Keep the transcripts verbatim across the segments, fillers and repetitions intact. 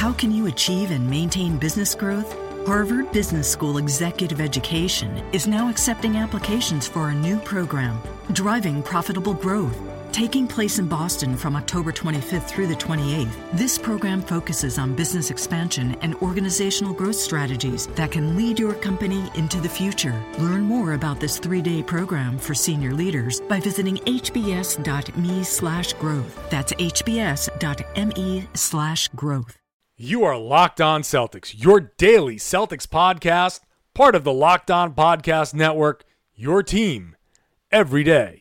How can you achieve and maintain business growth? Harvard Business School Executive Education is now accepting applications for a new program, Driving Profitable Growth. Taking place in Boston from October twenty-fifth through the twenty-eighth, this program focuses on business expansion and organizational growth strategies that can lead your company into the future. Learn more about this three-day program for senior leaders by visiting hbs.me slash growth. That's hbs.me slash growth. You are Locked On Celtics, your daily Celtics podcast, part of the Locked On Podcast Network, your team every day.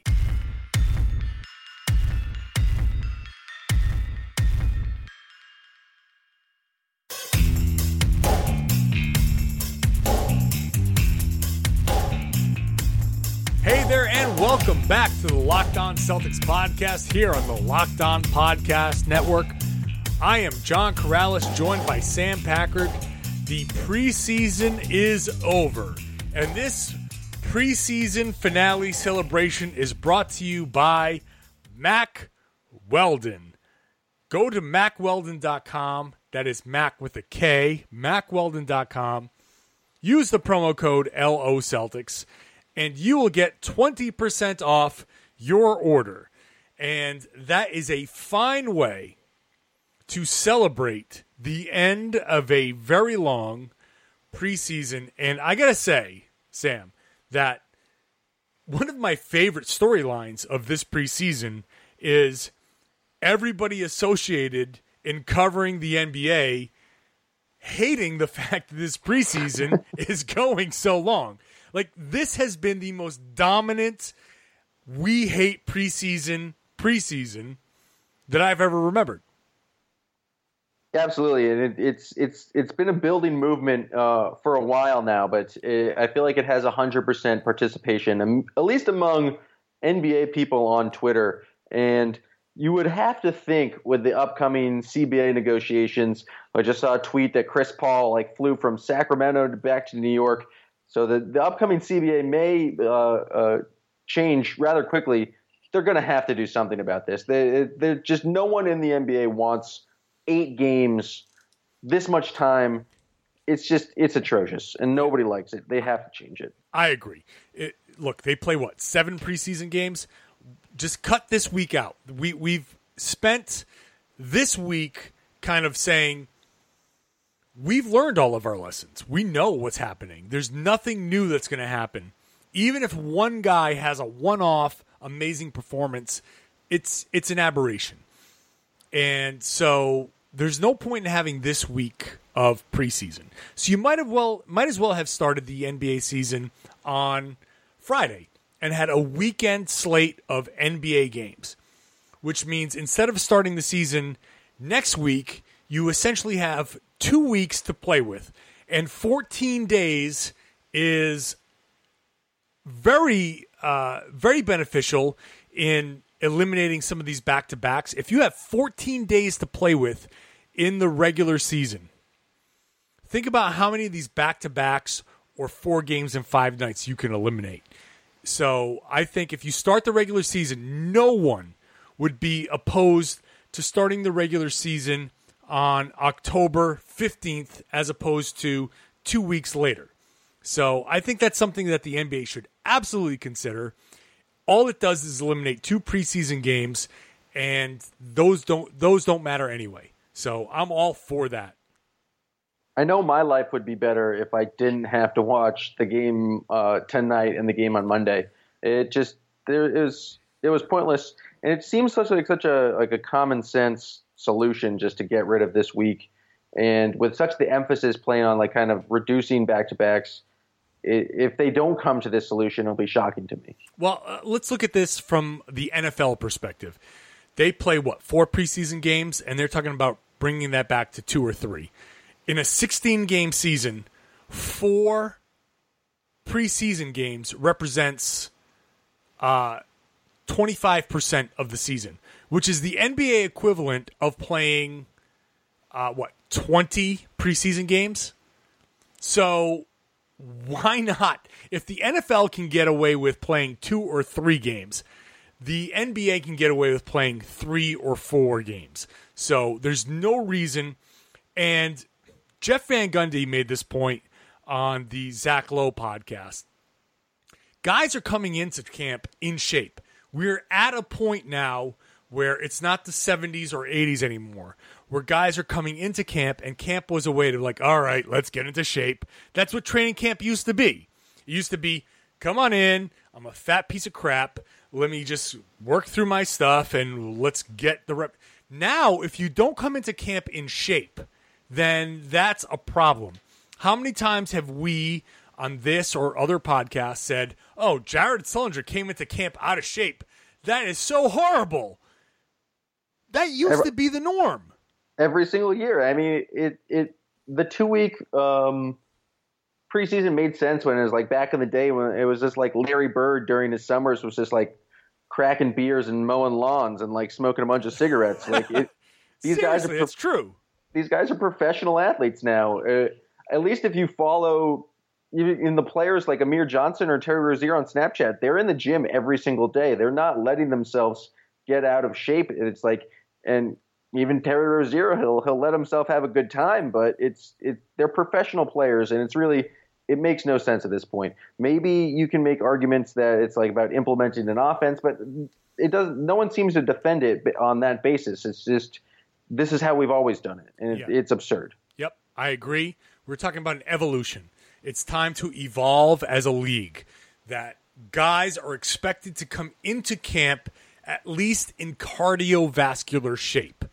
Hey there, and welcome back to the Locked On Celtics podcast here on the Locked On Podcast Network. I am John Corrales, joined by Sam Packard. The preseason is over, and this preseason finale celebration is brought to you by Mack Weldon. Go to mack weldon dot com. That is Mac with a K, mack weldon dot com. Use the promo code L O Celtics, and you will get twenty percent off your order. And that is a fine way to celebrate the end of a very long preseason. And I got to say, Sam, that one of my favorite storylines of this preseason is everybody associated in covering the N B A hating the fact that this preseason is going so long. Like, this has been the most dominant we hate preseason preseason that I've ever remembered. Absolutely, and it, it's it's it's been a building movement uh, for a while now, but it, I feel like it has one hundred percent participation, um, at least among N B A people on Twitter. And you would have to think with the upcoming C B A negotiations, I just saw a tweet that Chris Paul like flew from Sacramento to back to New York. So the, the upcoming C B A may uh, uh, change rather quickly. They're going to have to do something about this. They, they're just no one in the N B A wants eight games, this much time. It's just, it's atrocious, and nobody likes it. They have to change it. I agree. It, look, they play, what, seven preseason games? Just cut this week out. We, we've spent this week kind of saying we've learned all of our lessons. We know what's happening. There's nothing new that's going to happen. Even if one guy has a one-off amazing performance, it's it's an aberration. And so there's no point in having this week of preseason. So you might have well might as well have started the N B A season on Friday and had a weekend slate of N B A games, which means instead of starting the season next week, you essentially have two weeks to play with, and fourteen days is very, uh, very beneficial in eliminating some of these back-to-backs. If you have fourteen days to play with in the regular season, think about how many of these back-to-backs or four games in five nights you can eliminate. So I think if you start the regular season, no one would be opposed to starting the regular season on October fifteenth as opposed to two weeks later. So I think that's something that the N B A should absolutely consider. All it does is eliminate two preseason games, and those don't those don't matter anyway. So I'm all for that. I know my life would be better if I didn't have to watch the game uh, tonight and the game on Monday. It just there is it was pointless, and it seems such like such a like a common sense solution just to get rid of this week. And with such the emphasis playing on like kind of reducing back to backs, if they don't come to this solution, it'll be shocking to me. Well, uh, let's look at this from the N F L perspective. They play, what, four preseason games, and they're talking about bringing that back to two or three. In a sixteen-game season, four preseason games represents uh, twenty-five percent of the season, which is the N B A equivalent of playing, uh, what, twenty preseason games? So why not? If the N F L can get away with playing two or three games, the N B A can get away with playing three or four games. So there's no reason And Jeff Van Gundy made this point on the Zach Lowe podcast. Guys are coming into camp in shape. We're at a point now where it's not the seventies or eighties anymore, where guys are coming into camp, and camp was a way to like, all right, let's get into shape. That's what training camp used to be. It used to be, come on in, I'm a fat piece of crap, let me just work through my stuff, and let's get the rep. Now, if you don't come into camp in shape, then that's a problem. How many times have we on this or other podcasts said, oh, Jared Sullinger came into camp out of shape? That is so horrible. That used every, to be the norm. Every single year. I mean, it it the two-week um, preseason made sense when it was like back in the day when it was just like Larry Bird during his summers was just like cracking beers and mowing lawns and like smoking a bunch of cigarettes. Like it, these guys are. It's true. These guys are professional athletes now. Uh, at least if you follow in the players like Amir Johnson or Terry Rozier on Snapchat, they're in the gym every single day. They're not letting themselves get out of shape. It's like, and even Terry Rozier, he'll he'll let himself have a good time, but it's it they're professional players, and it's really it makes no sense at this point. Maybe you can make arguments that it's like about implementing an offense, but it doesn't. No one seems to defend it on that basis. It's just this is how we've always done it, and it, yeah. it's absurd. Yep, I agree. We're talking about an evolution. It's time to evolve as a league, that guys are expected to come into camp at least in cardiovascular shape.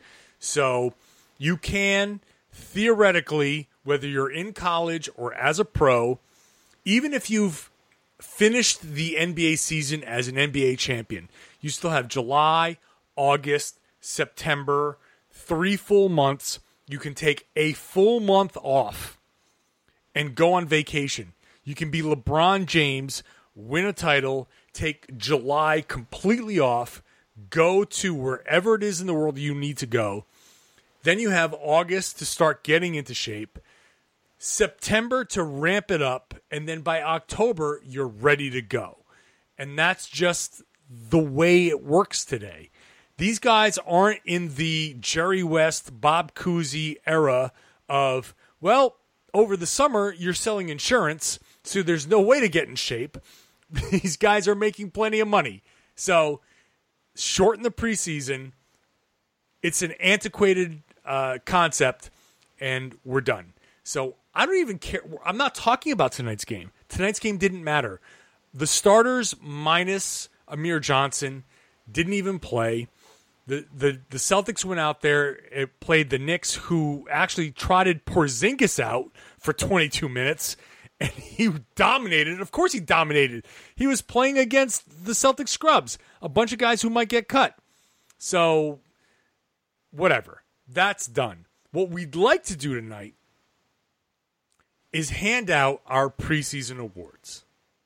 So you can, theoretically, whether you're in college or as a pro, even if you've finished the N B A season as an N B A champion, you still have July, August, September, three full months. You can take a full month off and go on vacation. You can be LeBron James, win a title, take July completely off, go to wherever it is in the world you need to go. Then you have August to start getting into shape, September to ramp it up, and then by October, you're ready to go. And that's just the way it works today. These guys aren't in the Jerry West, Bob Cousy era of, well, over the summer, you're selling insurance, so there's no way to get in shape. These guys are making plenty of money. So shorten the preseason. It's an antiquated uh, concept, and we're done. So I don't even care. I'm not talking about tonight's game. Tonight's game didn't matter. The starters minus Amir Johnson didn't even play. The, the the Celtics went out there, it played the Knicks, who actually trotted Porzingis out for twenty-two minutes, and he dominated. Of course he dominated. He was playing against the Celtics scrubs, a bunch of guys who might get cut. So, whatever. That's done. What we'd like to do tonight is hand out our preseason awards.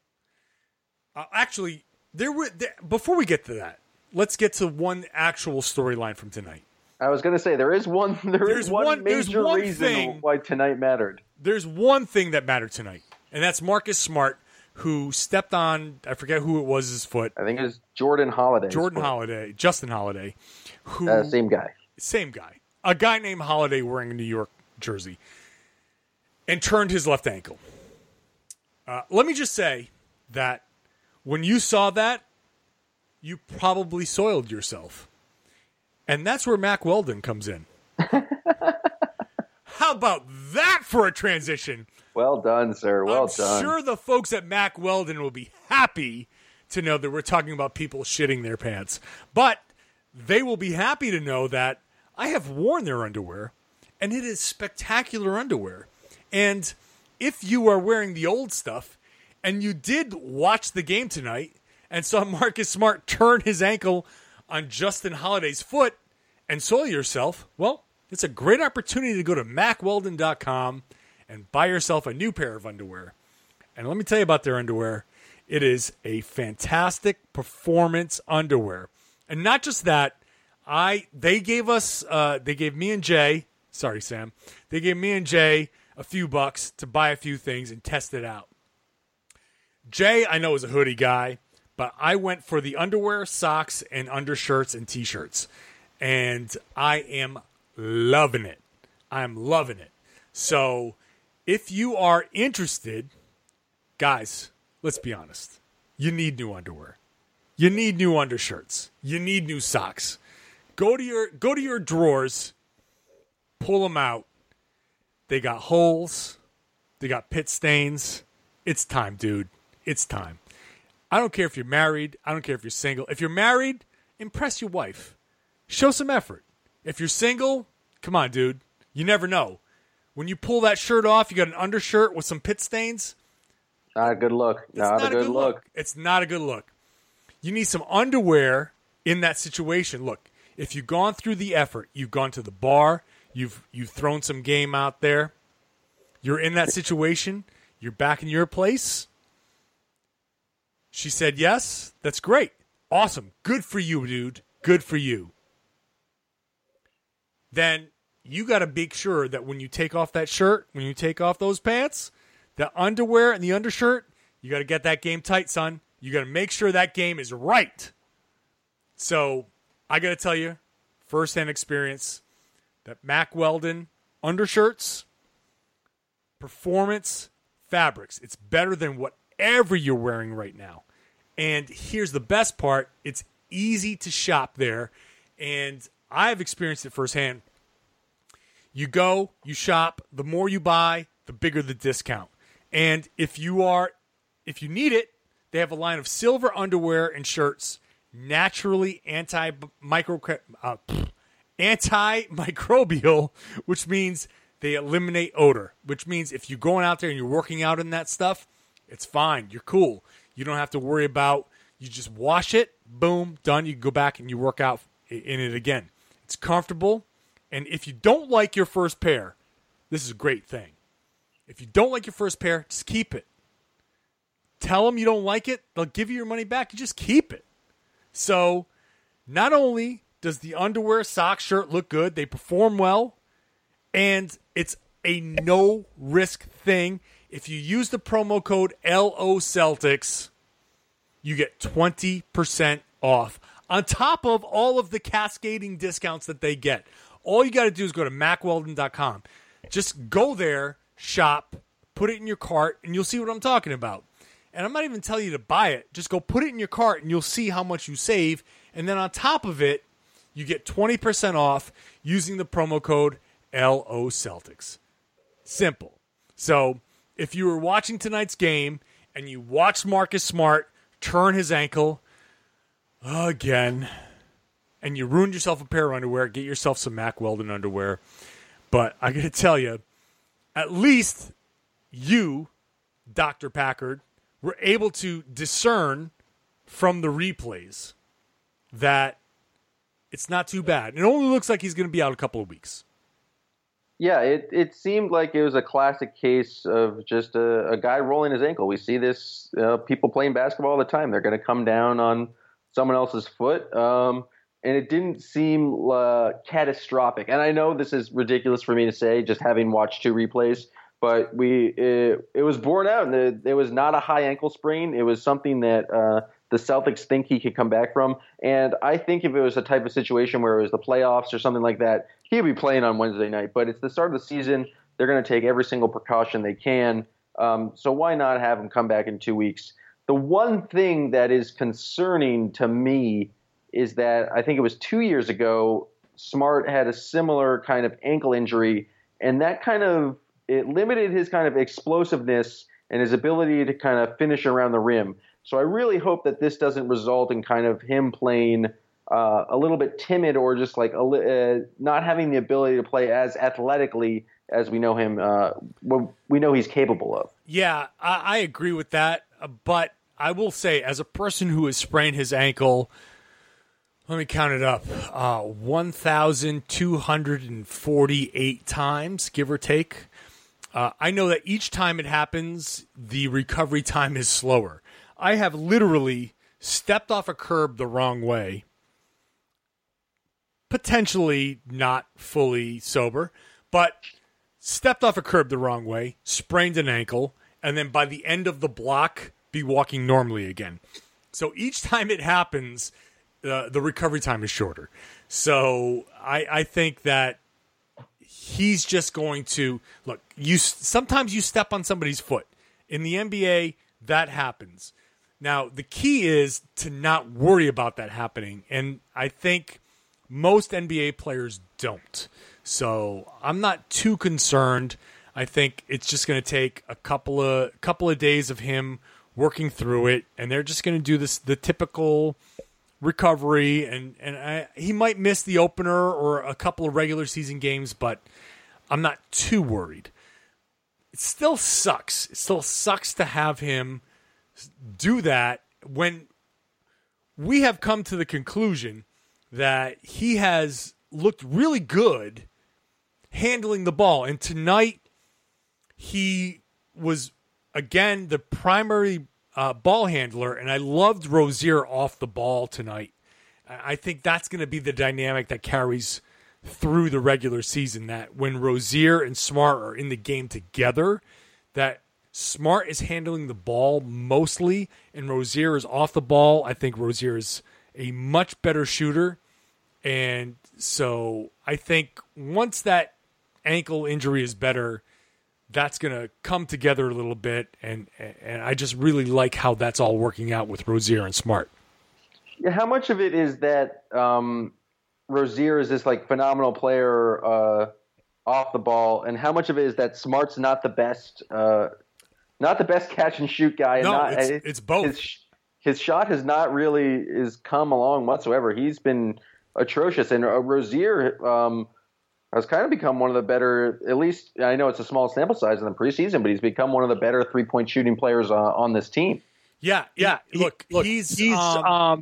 Uh, actually, there were there, before we get to that, let's get to one actual storyline from tonight. I was going to say, there is one There there's is one, one major one reason thing, why tonight mattered. There's one thing that mattered tonight, and that's Marcus Smart, who stepped on, I forget who it was, his foot. I think it was Jordan Holiday. Jordan Holiday, Justin Holiday. Who, uh, same guy. Same guy. A guy named Holiday wearing a New York jersey. And turned his left ankle. Uh, let me just say that when you saw that, you probably soiled yourself. And that's where Mack Weldon comes in. How about that for a transition? Well done, sir. Well I'm done. I'm sure the folks at Mack Weldon will be happy to know that we're talking about people shitting their pants. But they will be happy to know that I have worn their underwear, and it is spectacular underwear. And if you are wearing the old stuff, and you did watch the game tonight, and saw Marcus Smart turn his ankle on Justin Holiday's foot and soil yourself, well, it's a great opportunity to go to mack weldon dot com and buy yourself a new pair of underwear. And let me tell you about their underwear. It is a fantastic performance underwear. And not just that, I they gave us, uh, they gave me and Jay, sorry, Sam, they gave me and Jay a few bucks to buy a few things and test it out. Jay, I know, is a hoodie guy, but I went for the underwear, socks, and undershirts and T-shirts. And I am loving it. I'm loving it. So if you are interested, guys, let's be honest. You need new underwear. You need new undershirts. You need new socks. Go to your go to your drawers, pull them out. They got holes. They got pit stains. It's time, dude. It's time. I don't care if you're married. I don't care if you're single. If you're married, impress your wife. Show some effort. If you're single, come on, dude. You never know. When you pull that shirt off, you got an undershirt with some pit stains. Not a good look. Not, not a good, good look. look. It's not a good look. You need some underwear in that situation. Look, if you've gone through the effort, you've gone to the bar, you've you've thrown some game out there, you're in that situation, you're back in your place. She said yes. That's great. Awesome. Good for you, dude. Good for you. Then you got to make sure that when you take off that shirt, when you take off those pants, the underwear and the undershirt, you got to get that game tight, son. You got to make sure that game is right. So I got to tell you, firsthand experience, that Mack Weldon undershirts, performance fabrics, it's better than whatever you're wearing right now. And here's the best part. It's easy to shop there. And I've experienced it firsthand. You go, you shop, the more you buy, the bigger the discount. And if you are, if you need it, they have a line of silver underwear and shirts, naturally anti-micro, uh, antimicrobial, which means they eliminate odor, which means if you're going out there and you're working out in that stuff, it's fine. You're cool. You don't have to worry about, you just wash it, boom, done. You can go back and you work out in it again. It's comfortable. And if you don't like your first pair, this is a great thing. If you don't like your first pair, just keep it. Tell them you don't like it. They'll give you your money back. You just keep it. So not only does the underwear, sock, shirt look good, they perform well, and it's a no-risk thing. If you use the promo code L O Celtics, you get twenty percent off on top of all of the cascading discounts that they get. All you got to do is go to mack weldon dot com. Just go there, shop, put it in your cart, and you'll see what I'm talking about. And I'm not even telling you to buy it. Just go put it in your cart, and you'll see how much you save. And then on top of it, you get twenty percent off using the promo code L O Celtics. Simple. So if you were watching tonight's game and you watched Marcus Smart turn his ankle again, and you ruined yourself a pair of underwear, get yourself some Mack Weldon underwear. But I got to tell you, at least you, Doctor Packard, were able to discern from the replays that it's not too bad. It only looks like he's going to be out a couple of weeks. Yeah, it, it seemed like it was a classic case of just a, a guy rolling his ankle. We see this, uh, people playing basketball all the time. They're going to come down on someone else's foot. Um, and it didn't seem uh, catastrophic. And I know this is ridiculous for me to say, just having watched two replays, but we it, it was borne out. And it was not a high ankle sprain. It was something that uh, the Celtics think he could come back from. And I think if it was a type of situation where it was the playoffs or something like that, he'd be playing on Wednesday night. But it's the start of the season. They're going to take every single precaution they can. Um, so why not have him come back in two weeks? The one thing that is concerning to me is that I think it was two years ago, Smart had a similar kind of ankle injury, and that kind of it limited his kind of explosiveness and his ability to kind of finish around the rim. So I really hope that this doesn't result in kind of him playing uh, a little bit timid or just like a, uh, not having the ability to play as athletically as we know him. Uh, we know he's capable of. Yeah, I, I agree with that, but I will say, as a person who has sprained his ankle, let me count it up, uh, one thousand two hundred forty-eight times, give or take. Uh, I know that each time it happens, the recovery time is slower. I have literally stepped off a curb the wrong way, potentially not fully sober, but stepped off a curb the wrong way, sprained an ankle, and then by the end of the block, be walking normally again. So each time it happens, uh, the recovery time is shorter. So I, I think that he's just going to look. You sometimes you step on somebody's foot in the N B A. That happens. Now the key is to not worry about that happening, and I think most N B A players don't. So I'm not too concerned. I think it's just going to take a couple of couple of days of him working through it, and they're just going to do this the typical recovery, and and I, he might miss the opener or a couple of regular season games, but I'm not too worried. It still sucks. It still sucks to have him do that when we have come to the conclusion that he has looked really good handling the ball. And tonight, he was, again, the primary uh, ball handler, and I loved Rozier off the ball tonight. I think that's going to be the dynamic that carries through the regular season, that when Rozier and Smart are in the game together, that Smart is handling the ball mostly, and Rozier is off the ball. I think Rozier is a much better shooter. And so I think once that ankle injury is better, that's going to come together a little bit. And, and I just really like how that's all working out with Rozier and Smart. Yeah, how much of it is that um, Rozier is this like phenomenal player uh, off the ball, and how much of it is that Smart's not the best, uh, not the best catch and shoot guy? No, and not, it's, it's both. His, his shot has not really is come along whatsoever. He's been atrocious, and uh, Rozier um, has kind of become one of the better. At least I know it's a small sample size in the preseason, but he's become one of the better three point shooting players uh, on this team. Yeah, yeah. He, look, look, he's, he's um, um,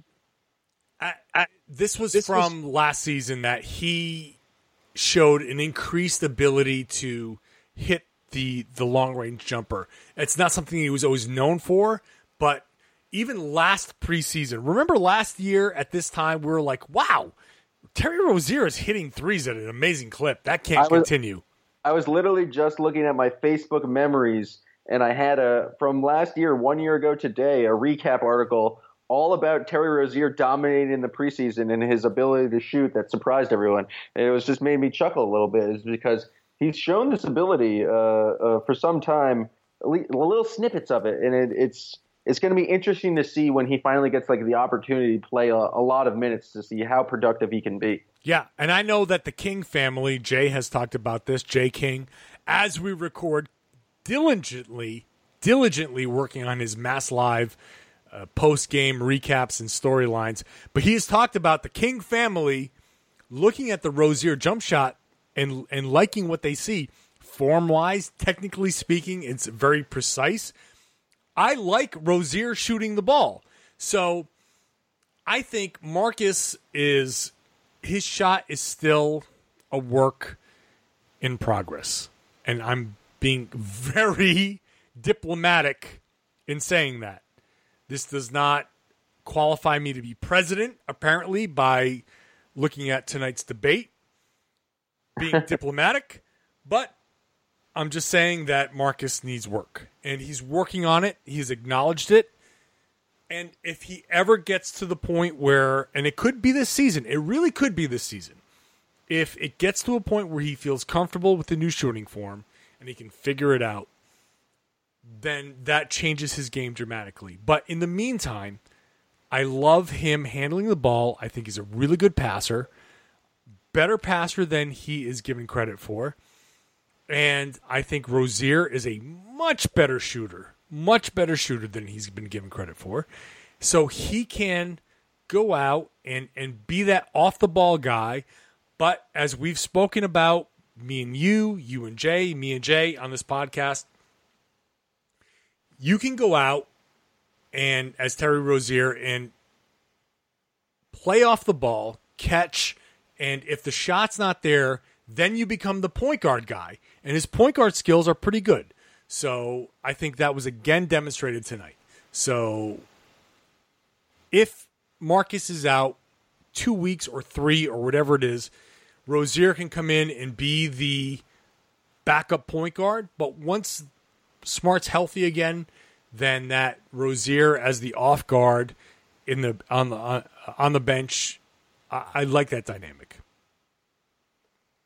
I, I, this was this from was, last season that he showed an increased ability to hit the the long range jumper. It's not something he was always known for, but even last preseason, remember last year at this time, we were like, wow, Terry Rozier is hitting threes at an amazing clip. That can't I was, continue. I was literally just looking at my Facebook memories, and I had a, from last year, one year ago today, a recap article all about Terry Rozier dominating in the preseason and his ability to shoot that surprised everyone. And it was just made me chuckle a little bit, is because he's shown this ability uh, uh, for some time, little snippets of it, and it, it's it's going to be interesting to see when he finally gets like the opportunity to play a, a lot of minutes to see how productive he can be. Yeah, and I know that the King family, Jay has talked about this, Jay King, as we record, diligently, diligently working on his Mass Live uh, post-game recaps and storylines. But he has talked about the King family looking at the Rozier jump shot and and liking what they see. Form-wise, technically speaking, it's very precise. I like Rozier shooting the ball. So I think Marcus is, his shot is still a work in progress. And I'm being very diplomatic in saying that. This does not qualify me to be president, apparently, by looking at tonight's debate, being diplomatic, but I'm just saying that Marcus needs work, and he's working on it. He's acknowledged it. And if he ever gets to the point where, and it could be this season, it really could be this season, if it gets to a point where he feels comfortable with the new shooting form and he can figure it out, then that changes his game dramatically. But in the meantime, I love him handling the ball. I think he's a really good passer, better passer than he is given credit for. And I think Rozier is a much better shooter, much better shooter than he's been given credit for. So he can go out and, and be that off-the-ball guy. But as we've spoken about, me and you, you and Jay, me and Jay on this podcast, you can go out and, as Terry Rozier, and play off the ball, catch, and if the shot's not there, then you become the point guard guy. And his point guard skills are pretty good. So I think that was again demonstrated tonight. So if Marcus is out two weeks or three or whatever it is, Rozier can come in and be the backup point guard. But once Smart's healthy again, then that Rozier as the off guard in the on the on, on the bench, I, I like that dynamic.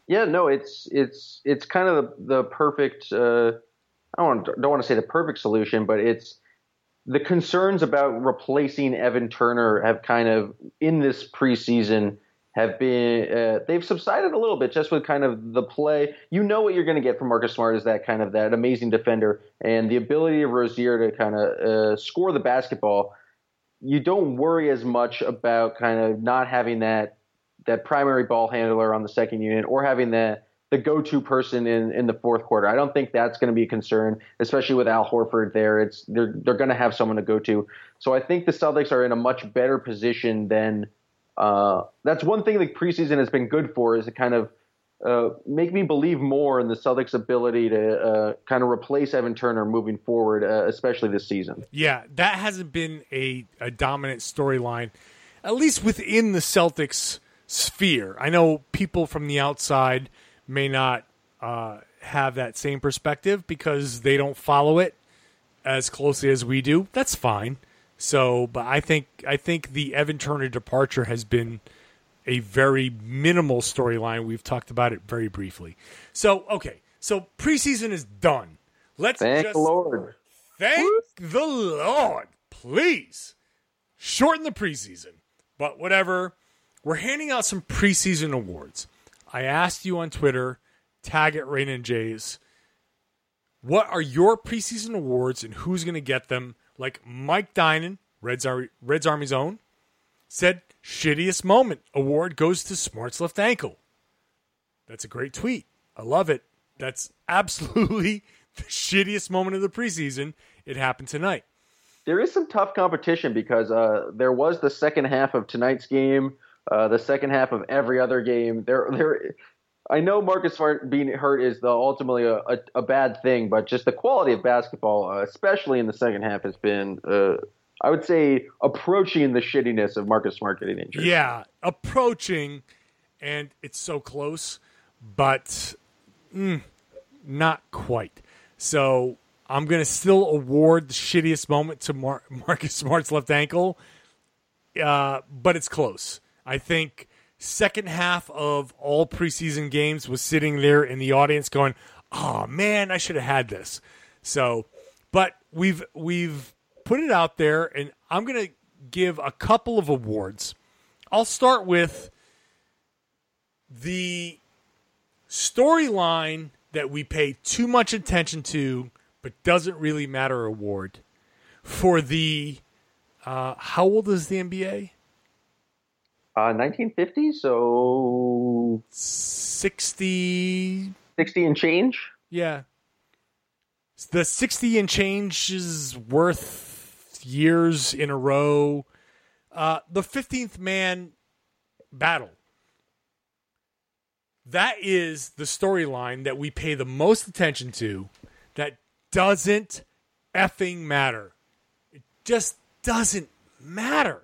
Yeah, no, it's it's it's kind of the, the perfect. Uh, I don't want, don't want to say the perfect solution, but it's the concerns about replacing Evan Turner have kind of in this preseason have been uh, they've subsided a little bit just with kind of the play. You know what you're going to get from Marcus Smart is that kind of that amazing defender and the ability of Rozier to kind of uh, score the basketball. You don't worry as much about kind of not having that that primary ball handler on the second unit or having the the go-to person in, in the fourth quarter. I don't think that's going to be a concern, especially with Al Horford there. It's they're they're going to have someone to go to. So I think the Celtics are in a much better position than uh, that's one thing the preseason has been good for, is to kind of uh, make me believe more in the Celtics' ability to uh, kind of replace Evan Turner moving forward, uh, especially this season. Yeah, that hasn't been a, a dominant storyline, at least within the Celtics sphere. I know people from the outside may not uh, have that same perspective because they don't follow it as closely as we do. That's fine. So, but I think I think the Evan Turner departure has been a very minimal storyline. We've talked about it very briefly. So, okay, so preseason is done. Let's thank just, the Lord. Thank the Lord. Please shorten the preseason. But whatever. We're handing out some preseason awards. I asked you on Twitter, tag at Rain and Jays, what are your preseason awards and who's going to get them? Like Mike Dinan, Reds, Ar- Reds Army's own, said, shittiest moment award goes to Smart's left ankle. That's a great tweet. I love it. That's absolutely the shittiest moment of the preseason. It happened tonight. There is some tough competition because uh, there was the second half of tonight's game. Uh, the second half of every other game, there, there. I know Marcus Smart being hurt is the ultimately a, a, a bad thing, but just the quality of basketball, uh, especially in the second half, has been, uh, I would say, approaching the shittiness of Marcus Smart getting injured. Yeah, approaching, and it's so close, but mm, not quite. So I'm going to still award the shittiest moment to Mar- Marcus Smart's left ankle, uh, but it's close. I think second half of all preseason games was sitting there in the audience going, oh, man, I should have had this. So, but we've we've put it out there, and I'm going to give a couple of awards. I'll start with the storyline that we pay too much attention to but doesn't really matter award for the, uh, how old is the N B A? Uh, nineteen fifty, so sixty, sixty and change. Yeah, the sixty and change is worth years in a row. Uh, the fifteenth man battle. That is the storyline that we pay the most attention to. That doesn't effing matter. It just doesn't matter.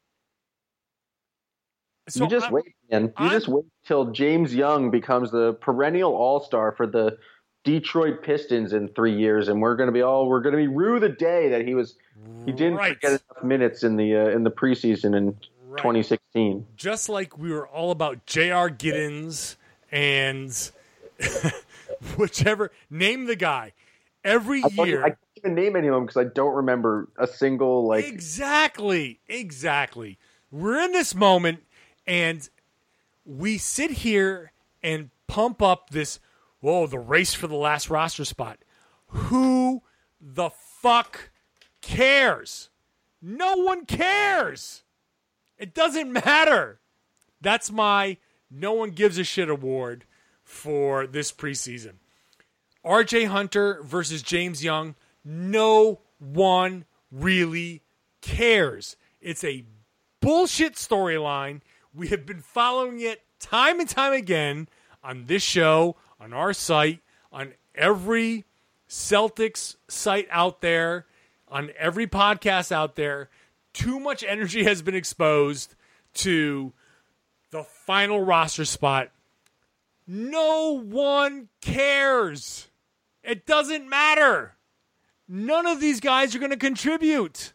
So you just I'm, wait, man. You I'm, just wait till James Young becomes the perennial all-star for the Detroit Pistons in three years, and we're going to be all we're going to be rue the day that he was he didn't right. get enough minutes in the uh, in the preseason in right. twenty sixteen. Just like we were all about J R. Giddens and whichever name the guy every I year. I can't even name any of them because I don't remember a single like exactly exactly. We're in this moment. And we sit here and pump up this, whoa, the race for the last roster spot. Who the fuck cares? No one cares. It doesn't matter. That's my no one gives a shit award for this preseason. R J Hunter versus James Young. No one really cares. It's a bullshit storyline. We have been following it time and time again on this show, on our site, on every Celtics site out there, on every podcast out there. Too much energy has been exposed to the final roster spot. No one cares. It doesn't matter. None of these guys are going to contribute.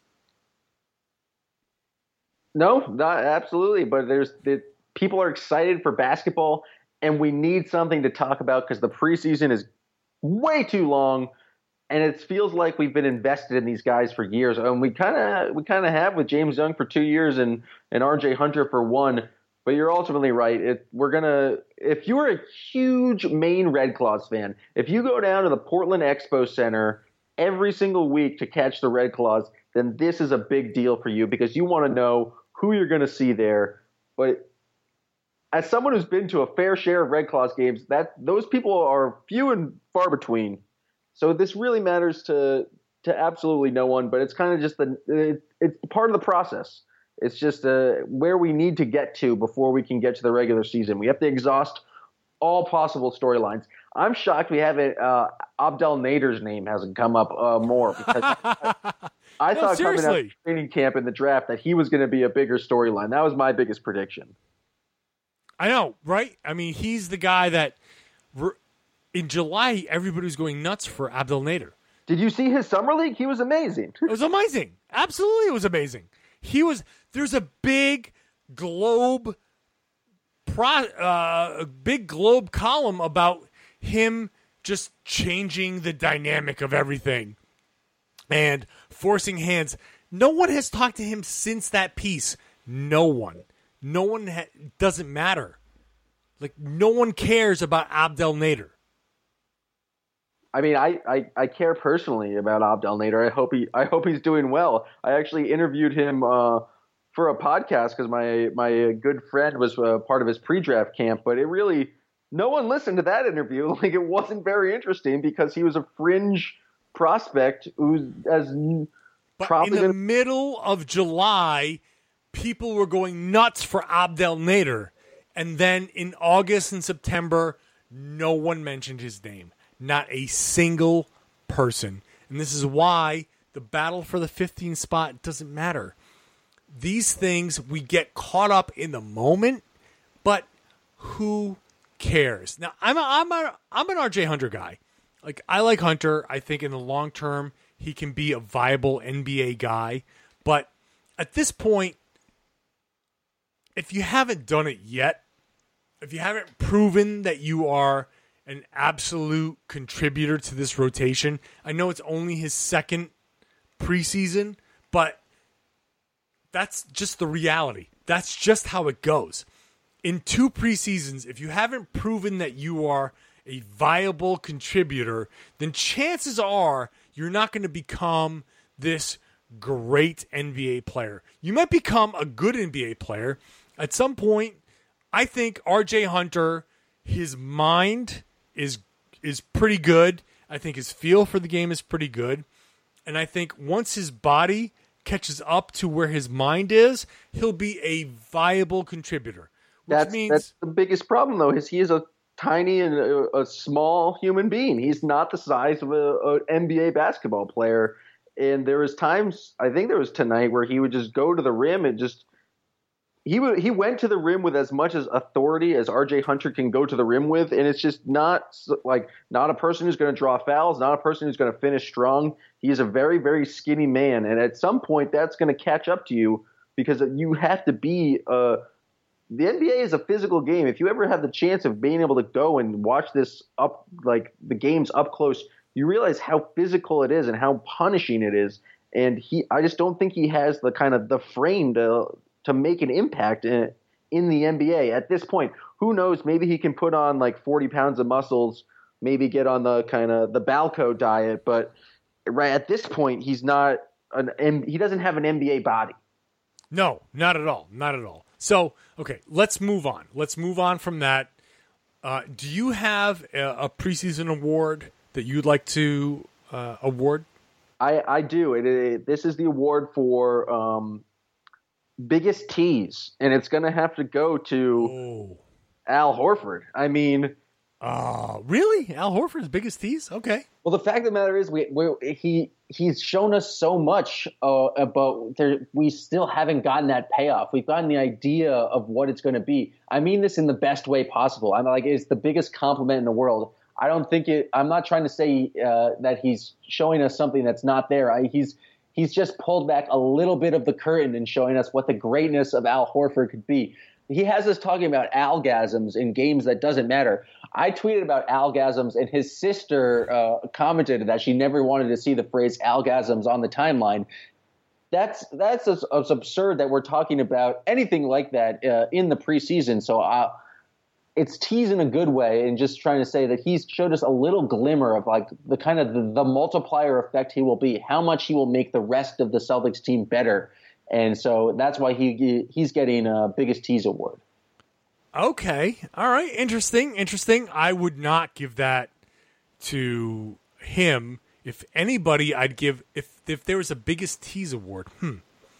No, not absolutely. But there's the, people are excited for basketball and we need something to talk about because the preseason is way too long, and it feels like we've been invested in these guys for years. And we kind of we kind of have with James Young for two years and and R J Hunter for one. But you're ultimately right. It, we're gonna if you're a huge Maine Red Claws fan, if you go down to the Portland Expo Center every single week to catch the Red Claws, then this is a big deal for you because you want to know who you're going to see there. But as someone who's been to a fair share of Red Claws games, that those people are few and far between. So this really matters to to absolutely no one. But it's kind of just the it, it's part of the process. It's just uh, where we need to get to before we can get to the regular season. We have to exhaust all possible storylines. I'm shocked we haven't uh, Abdel Nader's name hasn't come up uh, more because I, I no, thought seriously. coming out of training camp in the draft that he was going to be a bigger storyline. That was my biggest prediction. I know, right? I mean, he's the guy that in July everybody was going nuts for Abdel Nader. Did you see his summer league? He was amazing. It was amazing. Absolutely, it was amazing. He was. There's a big globe, pro, uh, a big globe column about him just changing the dynamic of everything and forcing hands. No one has talked to him since that piece. No one. No one ha- doesn't matter. Like no one cares about Abdel Nader. I mean, I, I, I care personally about Abdel Nader. I hope he I hope he's doing well. I actually interviewed him uh, for a podcast because my my good friend was uh, part of his pre-draft camp. But it really no one listened to that interview. Like it wasn't very interesting because he was a fringe prospect who's as but probably in the gonna- middle of July, people were going nuts for Abdel Nader, and then in August and September, no one mentioned his name. Not a single person. And this is why the battle for the fifteenth spot doesn't matter. These things, we get caught up in the moment, but who cares? Now, I'm a, I'm a, I'm an R J Hunter guy. Like, I like Hunter. I think in the long term, he can be a viable N B A guy. But at this point, if you haven't done it yet, if you haven't proven that you are an absolute contributor to this rotation. I know it's only his second preseason, but that's just the reality. That's just how it goes. In two preseasons, if you haven't proven that you are a viable contributor, then chances are you're not going to become this great N B A player. You might become a good N B A player. At some point, I think R J Hunter, his mind is is pretty good. I think his feel for the game is pretty good. And I think once his body catches up to where his mind is, he'll be a viable contributor. Which that's, means that's the biggest problem, though, is he is a tiny and a, a small human being. He's not the size of an N B A basketball player. And there was times, I think there was tonight, where he would just go to the rim and just He would, he went to the rim with as much as authority as R J Hunter can go to the rim with, and it's just not like not a person who's going to draw fouls, not a person who's going to finish strong. He is a very, very skinny man, and at some point that's going to catch up to you because you have to be uh, – the N B A is a physical game. If you ever have the chance of being able to go and watch this up – like the games up close, you realize how physical it is and how punishing it is. And he – I just don't think he has the kind of the frame to – to make an impact in, in the N B A at this point. Who knows? Maybe he can put on like forty pounds of muscles, maybe get on the kind of the Balco diet. But right at this point, he's not an, he doesn't have an N B A body. No, not at all. Not at all. So, okay, let's move on. Let's move on from that. Uh, do you have a, a preseason award that you'd like to uh, award? I, I do. It, it, this is the award for um, biggest tease, and it's going to have to go to oh. Al Horford. I mean, uh, really? Al Horford's biggest tease? Okay. Well, the fact of the matter is, we, we he he's shown us so much uh, about there. We still haven't gotten that payoff. We've gotten the idea of what it's going to be. I mean this in the best way possible. I'm like, it's the biggest compliment in the world. I don't think it. I'm not trying to say uh, that he's showing us something that's not there. I, he's He's just pulled back a little bit of the curtain and showing us what the greatness of Al Horford could be. he has us talking about algasms in games that doesn't matter. I tweeted about algasms, and his sister uh, commented that she never wanted to see the phrase algasms on the timeline. That's that's it's, it's absurd that we're talking about anything like that uh, in the preseason. So uh, it's tease in a good way, and just trying to say that he's showed us a little glimmer of like the kind of the, the multiplier effect he will be, how much he will make the rest of the Celtics team better. And so that's why he he's getting a biggest tease award. Okay. All right. Interesting. Interesting. I would not give that to him. If anybody, I'd give if if there was a biggest tease award. Hmm.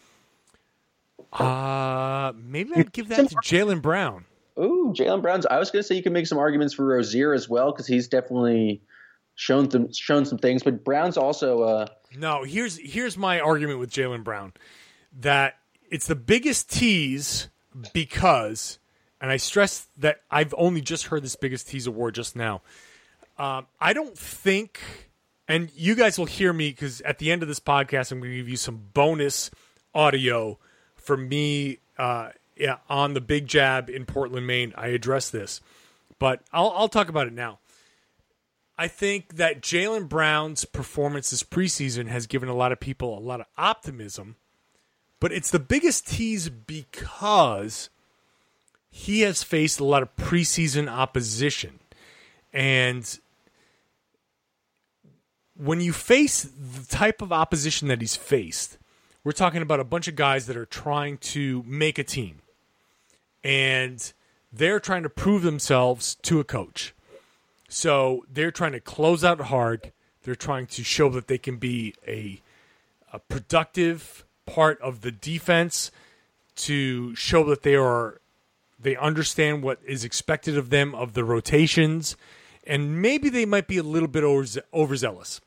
Uh maybe I'd give that to Jaylen Brown. Ooh, Jaylen Brown's. I was going to say you can make some arguments for Rozier as well because he's definitely shown some shown some things. But Brown's also. Uh, no, here's here's my argument with Jaylen Brown. That it's the biggest tease because, and I stress that I've only just heard this biggest tease award just now. Um, I don't think, and you guys will hear me because at the end of this podcast, I'm going to give you some bonus audio for me uh, yeah, on the Big Jab in Portland, Maine. I address this, but I'll, I'll talk about it now. I think that Jaylen Brown's performance this preseason has given a lot of people a lot of optimism. But it's the biggest tease because he has faced a lot of preseason opposition. And when you face the type of opposition that he's faced, we're talking about a bunch of guys that are trying to make a team. And they're trying to prove themselves to a coach. So they're trying to close out hard. They're trying to show that they can be a, a productive part of the defense, to show that they are they understand what is expected of them of the rotations, and maybe they might be a little bit overzealous.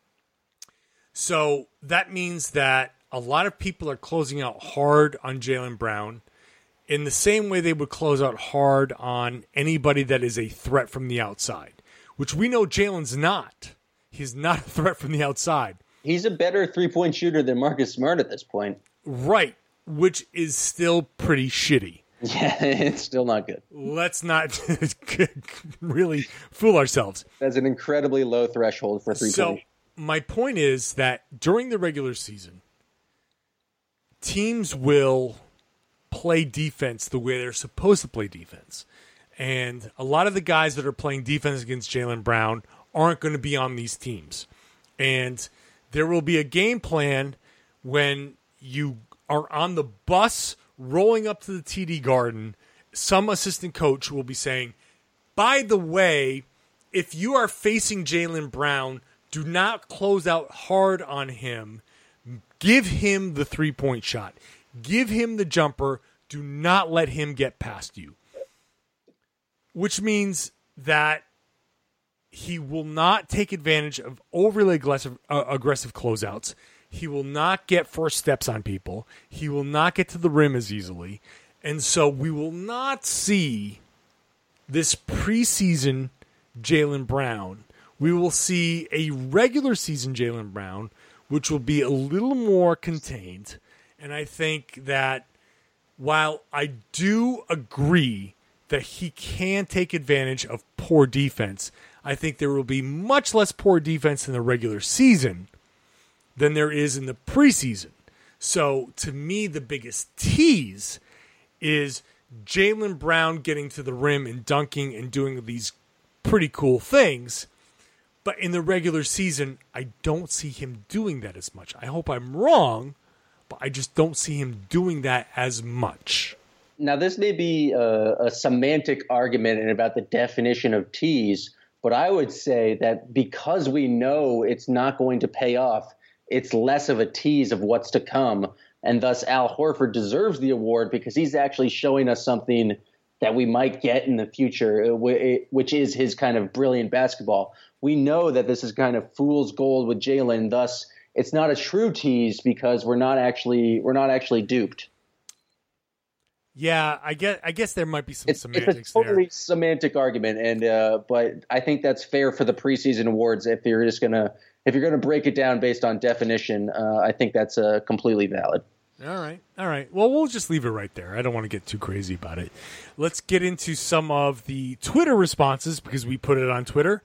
So that means that a lot of people are closing out hard on Jaylen Brown in the same way they would close out hard on anybody that is a threat from the outside, which we know Jaylen's not. He's not a threat from the outside. He's a better three-point shooter than Marcus Smart at this point. Right, which is still pretty shitty. Yeah, it's still not good. Let's not really fool ourselves. That's an incredibly low threshold for three-point. So my point is that during the regular season, teams will play defense the way they're supposed to play defense. And a lot of the guys that are playing defense against Jaylen Brown aren't going to be on these teams. And there will be a game plan when you are on the bus rolling up to the T D Garden. Some assistant coach will be saying, by the way, if you are facing Jaylen Brown, do not close out hard on him. Give him the three-point shot. Give him the jumper. Do not let him get past you. Which means that he will not take advantage of overly aggressive, uh, aggressive closeouts. He will not get first steps on people. He will not get to the rim as easily. And so we will not see this preseason Jaylen Brown. We will see a regular season Jaylen Brown, which will be a little more contained. And I think that while I do agree that he can take advantage of poor defense, I think there will be much less poor defense in the regular season than there is in the preseason. So, to me, the biggest tease is Jaylen Brown getting to the rim and dunking and doing these pretty cool things. But in the regular season, I don't see him doing that as much. I hope I'm wrong, but I just don't see him doing that as much. Now, this may be a, a semantic argument and about the definition of tease, but I would say that because we know it's not going to pay off, it's less of a tease of what's to come. And thus Al Horford deserves the award because he's actually showing us something that we might get in the future, which is his kind of brilliant basketball. We know that this is kind of fool's gold with Jaylen. Thus, it's not a true tease because we're not actually we're not actually duped. Yeah, I guess I guess there might be some it's, semantics it's a totally there. semantic argument, and uh, but I think that's fair for the preseason awards. If you're just gonna if you're gonna break it down based on definition, uh, I think that's uh, completely valid. All right. All right. Well, we'll just leave it right there. I don't want to get too crazy about it. Let's get into some of the Twitter responses because we put it on Twitter.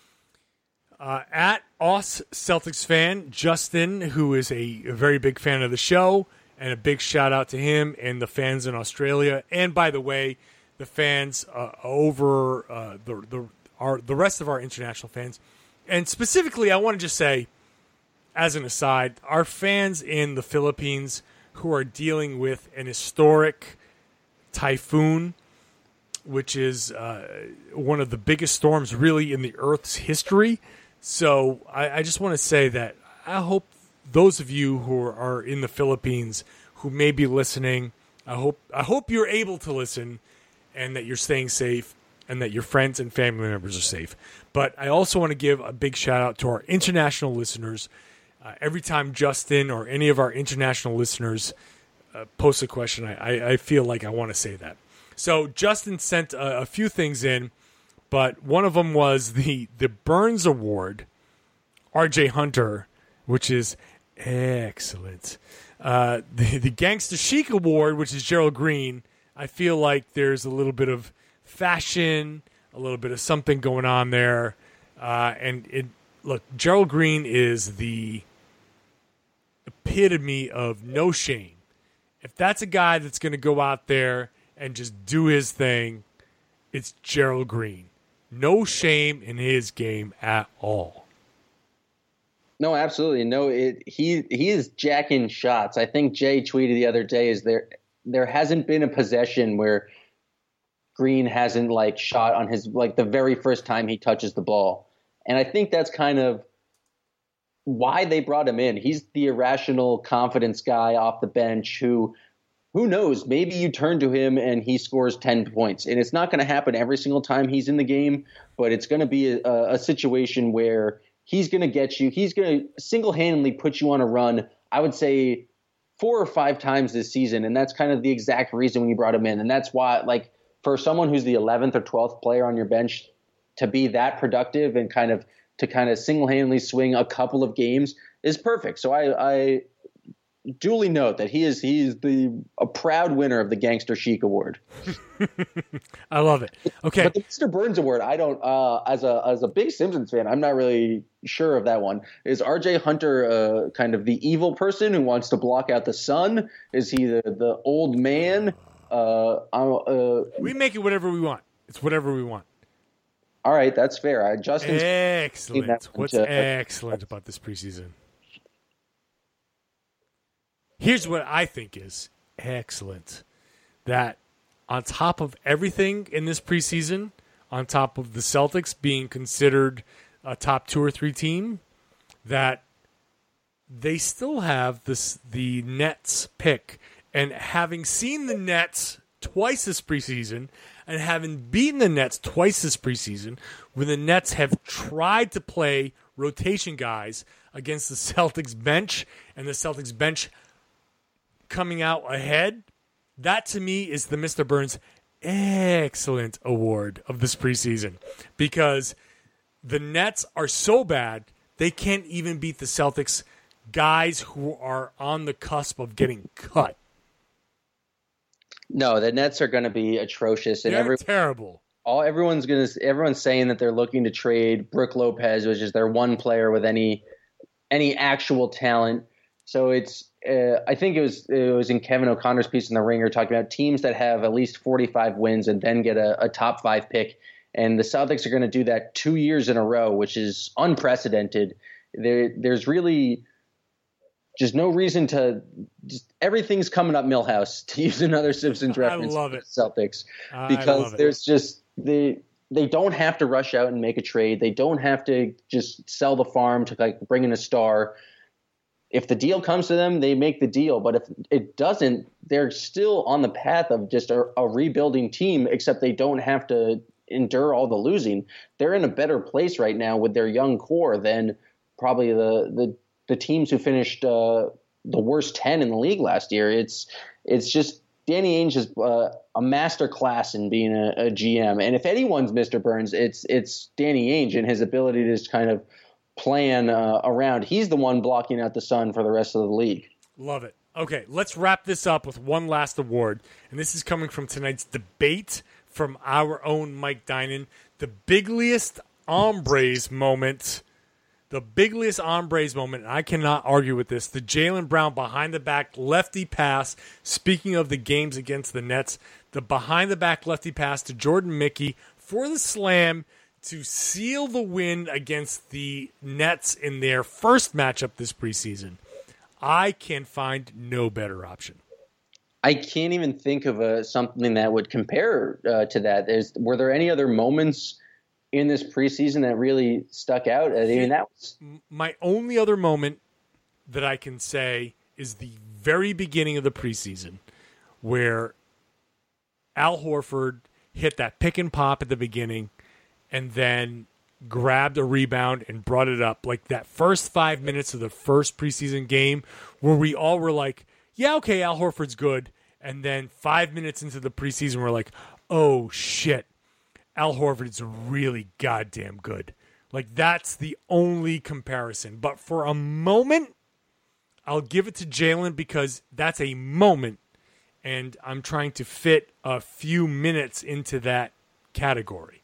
Uh, at Aus Celtics fan, Justin, who is a, a very big fan of the show, and a big shout out to him and the fans in Australia. And by the way, the fans uh, over uh, the the our the rest of our international fans. And specifically, I want to just say, as an aside, our fans in the Philippines who are dealing with an historic typhoon, which is uh, one of the biggest storms really in the Earth's history. So I, I just want to say that I hope those of you who are in the Philippines who may be listening, I hope I hope you're able to listen and that you're staying safe and that your friends and family members are safe. But I also want to give a big shout out to our international listeners. Uh, every time Justin or any of our international listeners uh, post a question, I, I, I feel like I want to say that. So Justin sent a, a few things in, but one of them was the, the Burns Award, R J Hunter, which is excellent. Uh, the, the Gangsta Chic Award, which is Gerald Green. I feel like there's a little bit of fashion, a little bit of something going on there. Uh, and it look, Gerald Green is the epitome of no shame. If that's a guy that's going to go out there and just do his thing, it's Gerald Green. No shame in his game at all. No, absolutely. No, it, he he is jacking shots. I think Jay tweeted the other day is there there hasn't been a possession where Green hasn't like shot on his like the very first time he touches the ball. And I think that's kind of why they brought him in. He's the irrational confidence guy off the bench who, who knows, maybe you turn to him and he scores ten points. And it's not going to happen every single time he's in the game, but it's going to be a, a situation where he's going to get you. He's going to single-handedly put you on a run, I would say, four or five times this season. And that's kind of the exact reason when you brought him in. And that's why, like, for someone who's the eleventh or twelfth player on your bench to be that productive and kind of to kind of single-handedly swing a couple of games is perfect. So I, I duly note that he is he is the a proud winner of the Gangster Chic Award. I love it. Okay, but the Mister Burns Award, I don't. Uh, as a as a big Simpsons fan, I'm not really sure of that one. Is R J Hunter uh, kind of the evil person who wants to block out the sun? Is he the the old man? Uh, uh, we make it whatever we want. It's whatever we want. All right, that's fair. I, Justin's excellent. What's to, excellent about this preseason? Here's what I think is excellent. That on top of everything in this preseason, on top of the Celtics being considered a top two or three team, that they still have this the Nets pick. And having seen the Nets twice this preseason and having beaten the Nets twice this preseason, when the Nets have tried to play rotation guys against the Celtics bench and the Celtics bench coming out ahead, that to me is the Mister Burns excellent award of this preseason because the Nets are so bad they can't even beat the Celtics guys who are on the cusp of getting cut. No, the Nets are going to be atrocious, and they're every, terrible. All everyone's going to everyone's saying that they're looking to trade Brook Lopez, which is their one player with any any actual talent. So it's uh, I think it was it was in Kevin O'Connor's piece in the Ringer talking about teams that have at least forty-five wins and then get a, a top five pick, and the Celtics are going to do that two years in a row, which is unprecedented. There, there's really just no reason to just everything's coming up Millhouse, to use another Simpsons reference. I love it. Celtics. I because love it. there's just they they don't have to rush out and make a trade. They don't have to just sell the farm to like bring in a star. If the deal comes to them, they make the deal. But if it doesn't, they're still on the path of just a, a rebuilding team, except they don't have to endure all the losing. They're in a better place right now with their young core than probably the the the teams who finished uh, the worst ten in the league last year. It's it's just Danny Ainge is uh, a master class in being a, a G M. And if anyone's Mister Burns, it's it's Danny Ainge and his ability to just kind of plan uh, around. He's the one blocking out the sun for the rest of the league. Love it. Okay, let's wrap this up with one last award, and this is coming from tonight's debate from our own Mike Dinan. The bigliest hombres moment, the bigliest hombres moment, and I cannot argue with this, the Jaylen Brown behind-the-back lefty pass, speaking of the games against the Nets, the behind-the-back lefty pass to Jordan Mickey for the slam to seal the win against the Nets in their first matchup this preseason. I can find no better option. I can't even think of a, something that would compare uh, to that. There's, were there any other moments in this preseason that really stuck out? I mean, that was my only other moment that I can say is the very beginning of the preseason, where Al Horford hit that pick and pop at the beginning, and then grabbed a rebound and brought it up. Like that first five minutes of the first preseason game where we all were like, yeah, okay, Al Horford's good. And then five minutes into the preseason, we're like, oh, shit, Al Horford's really goddamn good. Like that's the only comparison. But for a moment, I'll give it to Jaylen because that's a moment, and I'm trying to fit a few minutes into that category.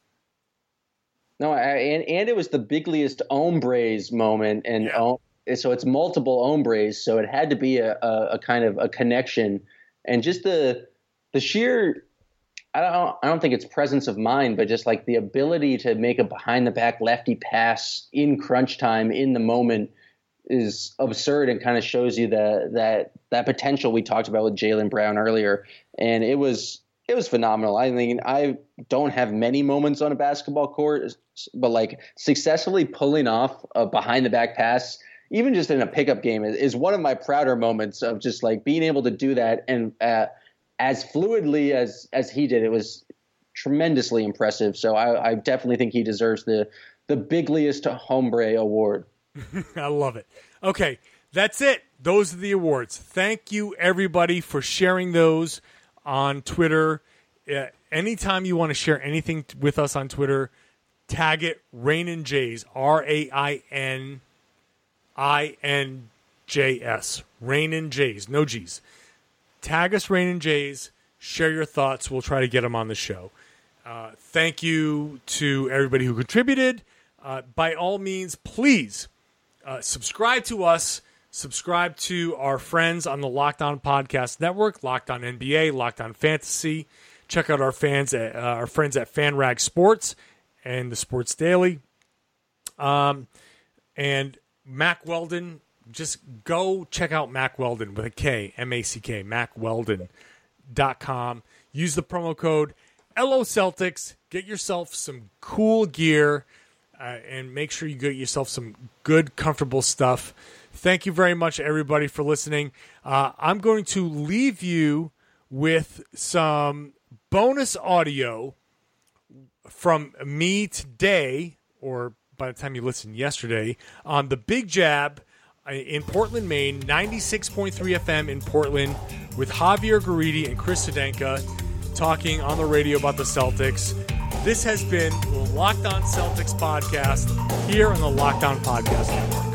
No, I, and, and it was the bigliest hombres moment, and yeah. oh, so it's multiple hombres, so it had to be a, a, a kind of a connection, and just the the sheer, I don't I don't think it's presence of mind, but just like the ability to make a behind the back lefty pass in crunch time in the moment is absurd and kind of shows you the that that potential we talked about with Jaylen Brown earlier, and it was. It was phenomenal. I mean, I don't have many moments on a basketball court, but like successfully pulling off a behind the back pass, even just in a pickup game, is one of my prouder moments of just like being able to do that. And uh, as fluidly as, as he did, it was tremendously impressive. So I, I definitely think he deserves the, the bigliest hombre award. I love it. Okay. That's it. Those are the awards. Thank you everybody for sharing those on Twitter. Uh, anytime you want to share anything t- with us on Twitter, tag it Rainin Jays, R A I N I N J S. Rainin Jays, no G's. Tag us Rainin Jays, share your thoughts. We'll try to get them on the show. Uh, thank you to everybody who contributed. Uh, by all means, please uh, subscribe to us. Subscribe to our friends on the Locked On Podcast Network, Locked On N B A, Locked On Fantasy. Check out our fans at uh, our friends at FanRag Sports and the Sports Daily. Um, and Mack Weldon, just go check out Mack Weldon with a K, M A C K, mack weldon dot com. Use the promo code L O Celtics. Get yourself some cool gear uh, and make sure you get yourself some good, comfortable stuff. Thank you very much, everybody, for listening. Uh, I'm going to leave you with some bonus audio from me today, or by the time you listen yesterday, on the Big Jab in Portland, Maine, ninety-six point three F M in Portland, with Javier Garidi and Chris Sedenka talking on the radio about the Celtics. This has been the Locked On Celtics podcast here on the Locked On Podcast Network.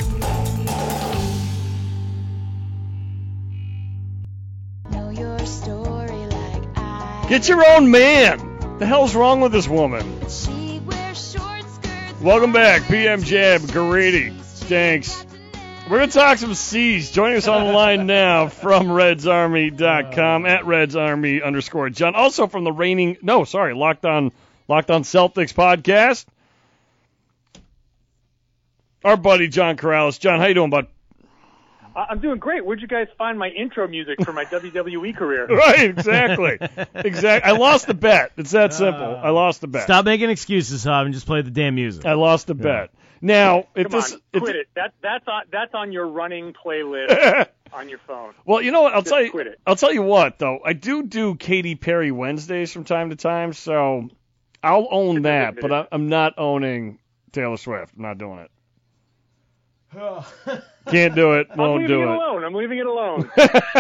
Get your own man. The hell's wrong with this woman? Welcome back, P M Jab, Garidi, Stanks. We're going to talk some C's. Joining us on the line now from Reds Army dot com, at Reds Army underscore John. Also from the reigning, no, sorry, Locked On, Locked On Celtics podcast. Our buddy John Corrales. John, how you doing, bud? I'm doing great. Where'd you guys find my intro music for my W W E career? Right, exactly. exactly. I lost the bet. It's that simple. I lost the bet. Stop making excuses, Hob, and just play the damn music. I lost the yeah. bet. Now, if Come this, on, if quit it. That, that's on that's on your running playlist on your phone. Well, you know what? I'll Just tell you. Quit it. I'll tell you what, though. I do do Katy Perry Wednesdays from time to time, so I'll own that. But I, I'm not owning Taylor Swift. I'm not doing it. Can't do it. I'm Won't leaving do it it. alone. I'm leaving it alone.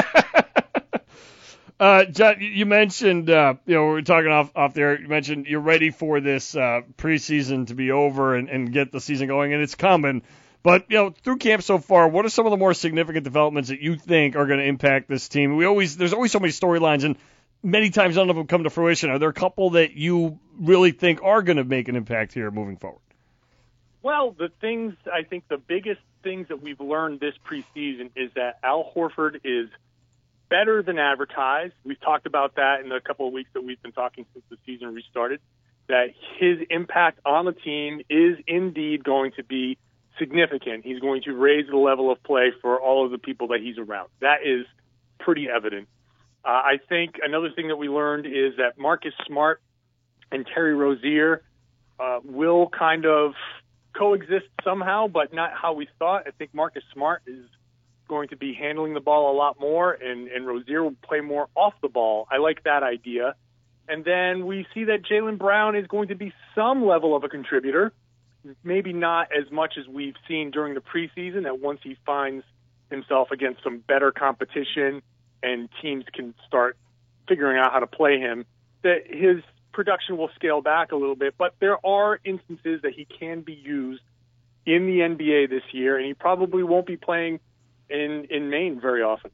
uh, John, you mentioned, uh, you know, we were talking off off there. You mentioned you're ready for this uh, preseason to be over and, and get the season going, and it's coming. But, you know, through camp so far, what are some of the more significant developments that you think are going to impact this team? We always There's always so many storylines, and many times none of them come to fruition. Are there a couple that you really think are going to make an impact here moving forward? Well, the things, I think the biggest things that we've learned this preseason is that Al Horford is better than advertised. We've talked about that in the couple of weeks that we've been talking since the season restarted, that his impact on the team is indeed going to be significant. He's going to raise the level of play for all of the people that he's around. That is pretty evident. Uh, I think another thing that we learned is that Marcus Smart and Terry Rozier uh, will kind of coexist somehow, but not how we thought. I think Marcus Smart is going to be handling the ball a lot more, and, and Rozier will play more off the ball. I like that idea. And then we see that Jaylen Brown is going to be some level of a contributor, maybe not as much as we've seen during the preseason, that once he finds himself against some better competition and teams can start figuring out how to play him, that his production will scale back a little bit. But there are instances that he can be used in the N B A this year, and he probably won't be playing in, in Maine very often.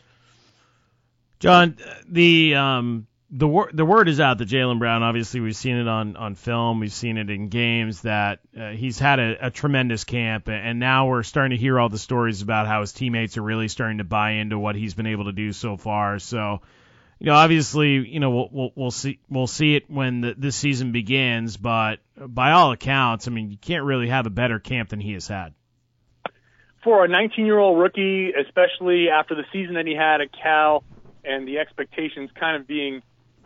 John, the um, the wor- the word is out that Jaylen Brown, obviously we've seen it on, on film, we've seen it in games, that uh, he's had a, a tremendous camp, and now we're starting to hear all the stories about how his teammates are really starting to buy into what he's been able to do so far. So, you know, obviously, you know, we'll we'll, we'll see we'll see it when the, this season begins, but by all accounts, I mean, you can't really have a better camp than he has had. For a nineteen-year-old rookie, especially after the season that he had at Cal and the expectations kind of being,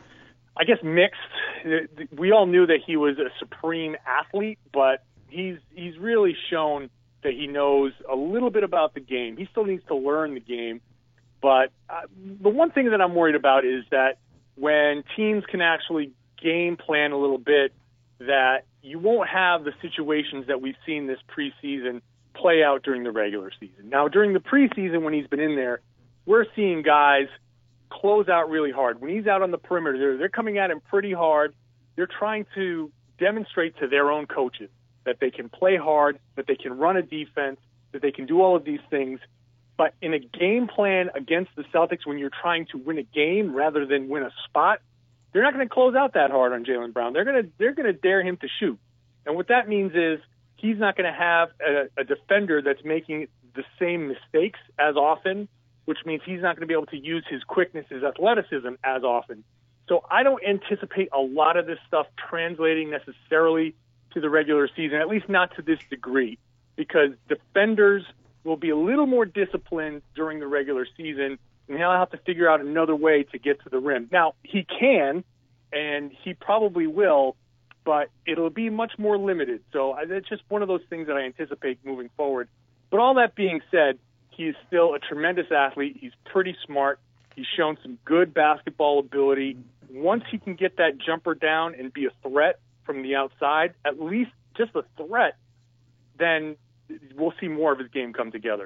I guess, mixed. We all knew that he was a supreme athlete, but he's he's really shown that he knows a little bit about the game. He still needs to learn the game. But uh, the one thing that I'm worried about is that when teams can actually game plan a little bit, that you won't have the situations that we've seen this preseason play out during the regular season. Now, during the preseason, when he's been in there, we're seeing guys close out really hard. When he's out on the perimeter, they're, they're coming at him pretty hard. They're trying to demonstrate to their own coaches that they can play hard, that they can run a defense, that they can do all of these things. But in a game plan against the Celtics, when you're trying to win a game rather than win a spot, they're not going to close out that hard on Jaylen Brown. They're going to they're going to dare him to shoot. And what that means is he's not going to have a, a defender that's making the same mistakes as often, which means he's not going to be able to use his quickness, his athleticism as often. So I don't anticipate a lot of this stuff translating necessarily to the regular season, at least not to this degree, because defenders will be a little more disciplined during the regular season, and he'll have to figure out another way to get to the rim. Now, he can, and he probably will, but it'll be much more limited. So it's just one of those things that I anticipate moving forward. But all that being said, he is still a tremendous athlete. He's pretty smart. He's shown some good basketball ability. Once he can get that jumper down and be a threat from the outside, at least just a threat, then we'll see more of his game come together.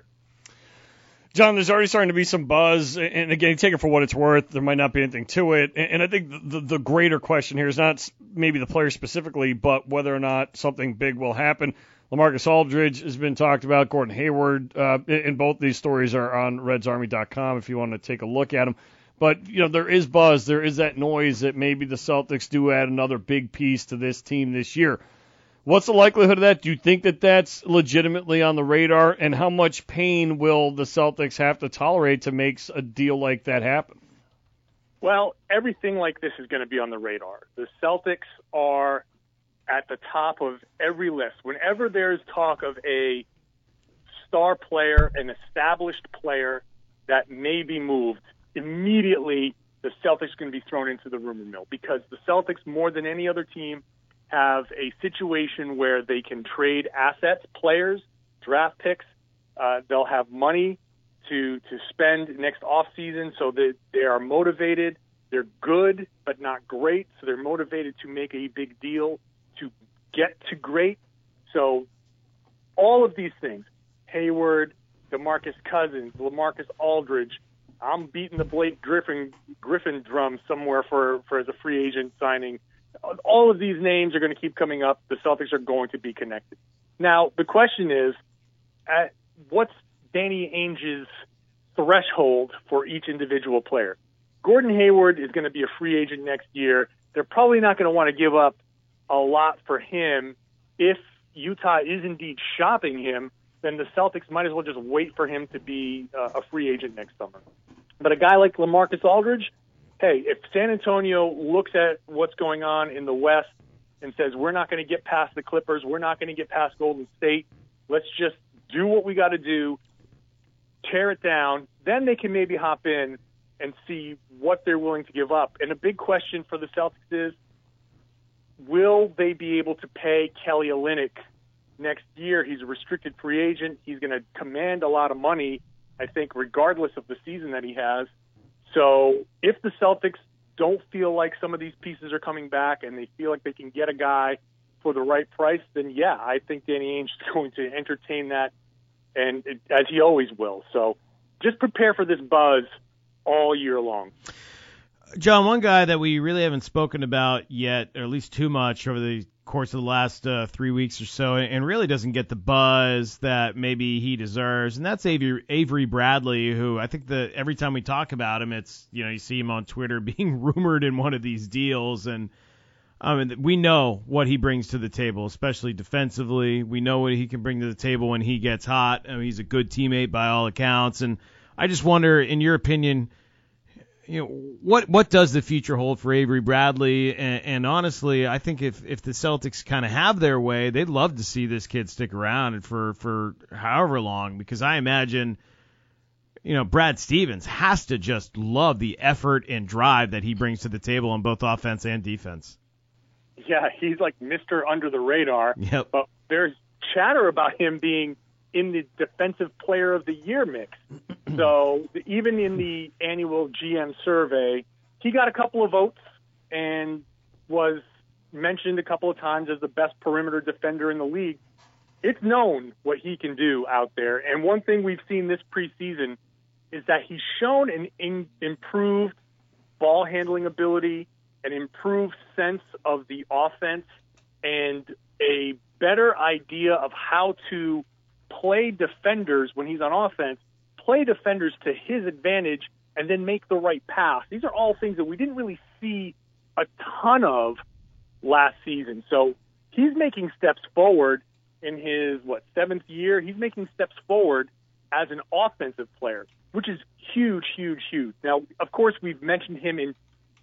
John, there's already starting to be some buzz, and again, take it for what it's worth. There might not be anything to it, and I think the, the greater question here is not maybe the player specifically, but whether or not something big will happen. LaMarcus Aldridge has been talked about. Gordon Hayward, uh, and both these stories are on Reds Army dot com if you want to take a look at them. But, you know, there is buzz. There is that noise that maybe the Celtics do add another big piece to this team this year. What's the likelihood of that? Do you think that that's legitimately on the radar? And how much pain will the Celtics have to tolerate to make a deal like that happen? Well, everything like this is going to be on the radar. The Celtics are at the top of every list. Whenever there's talk of a star player, an established player that may be moved, immediately the Celtics are going to be thrown into the rumor mill, because the Celtics, more than any other team, have a situation where they can trade assets, players, draft picks. Uh, they'll have money to to spend next offseason, so that they are motivated. They're good, but not great, so they're motivated to make a big deal to get to great. So all of these things, Hayward, DeMarcus Cousins, LaMarcus Aldridge, I'm beating the Blake Griffin Griffin drum somewhere for, for as a free agent signing. All of these names are going to keep coming up. The Celtics are going to be connected. Now, the question is, at what's Danny Ainge's threshold for each individual player. Gordon Hayward is going to be a free agent next year. They're probably not going to want to give up a lot for him. If Utah is indeed shopping him, then the Celtics might as well just wait for him to be uh, a free agent next summer. But a guy like LaMarcus Aldridge, hey, if San Antonio looks at what's going on in the West and says, we're not going to get past the Clippers, we're not going to get past Golden State, let's just do what we got to do, tear it down, then they can maybe hop in and see what they're willing to give up. And a big question for the Celtics is, will they be able to pay Kelly Olynyk next year? He's a restricted free agent. He's going to command a lot of money, I think, regardless of the season that he has. So if the Celtics don't feel like some of these pieces are coming back and they feel like they can get a guy for the right price, then yeah, I think Danny Ainge is going to entertain that, and it, as he always will. So just prepare for this buzz all year long. John, one guy that we really haven't spoken about yet, or at least too much over the course of the last uh, three weeks or so, and really doesn't get the buzz that maybe he deserves, and that's Avery, Avery Bradley, who I think that every time we talk about him, it's, you know, you see him on Twitter being rumored in one of these deals, and I mean, we know what he brings to the table, especially defensively. We know what he can bring to the table when he gets hot. I mean, he's a good teammate by all accounts, and I just wonder, in your opinion, you know, what what does the future hold for Avery Bradley? And, and honestly, I think if, if the Celtics kind of have their way, they'd love to see this kid stick around for, for however long, because I imagine, you know, Brad Stevens has to just love the effort and drive that he brings to the table on both offense and defense. Yeah, he's like Mister Under the Radar. Yep. But there's chatter about him being in the Defensive Player of the Year mix. So even in the annual G M survey, he got a couple of votes and was mentioned a couple of times as the best perimeter defender in the league. It's known what he can do out there. And one thing we've seen this preseason is that he's shown an in, improved ball handling ability, an improved sense of the offense, and a better idea of how to play defenders when he's on offense, play defenders to his advantage, and then make the right pass. These are all things that we didn't really see a ton of last season. So he's making steps forward in his, what, seventh year? He's making steps forward as an offensive player, which is huge, huge, huge. Now, of course, we've mentioned him in